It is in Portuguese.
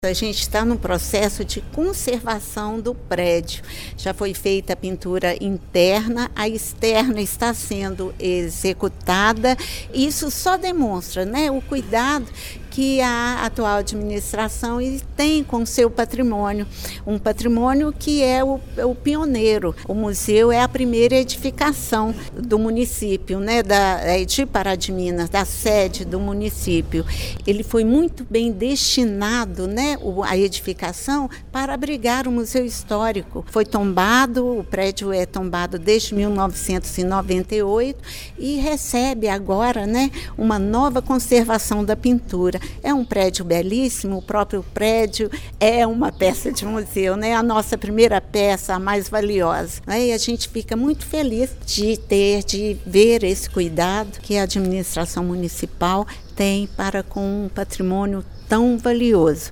A gente está no processo de conservação do prédio. Já foi feita a pintura interna, a externa está sendo executada. Isso só demonstra, o cuidado que a atual administração tem com o seu patrimônio. Um patrimônio que é o pioneiro. O museu é a primeira edificação do município, de Pará de Minas, da sede do município. Ele foi muito bem destinado, a edificação, para abrigar o Museu Histórico. Foi tombado, o prédio é tombado desde 1998 e recebe agora, uma nova conservação da pintura. É um prédio belíssimo, o próprio prédio é uma peça de museu, a nossa primeira peça, a mais valiosa. E a gente fica muito feliz de ver esse cuidado que a administração municipal tem para com um patrimônio tão valioso.